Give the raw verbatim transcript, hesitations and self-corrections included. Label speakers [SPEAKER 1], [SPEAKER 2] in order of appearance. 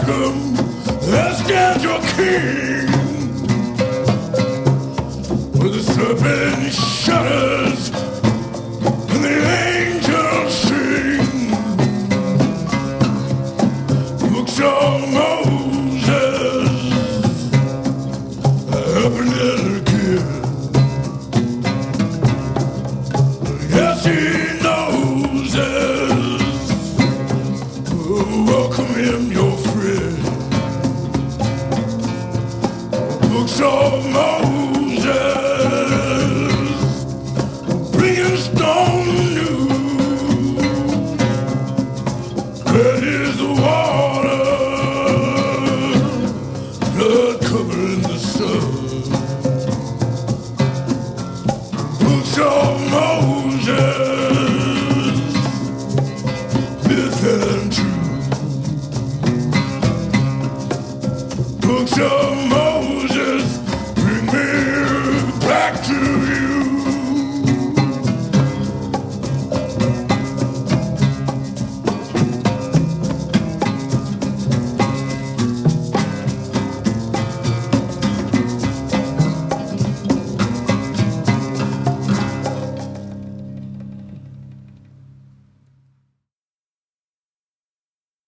[SPEAKER 1] welcome the schedule king. With the serpent shudders and the angels sing. Books of Moses happened again. Yes, he knows us. Welcome him, your friend. Books of Moses, bringing stone new. Red is the water, blood covering the sun. Books of Moses, myth and truth.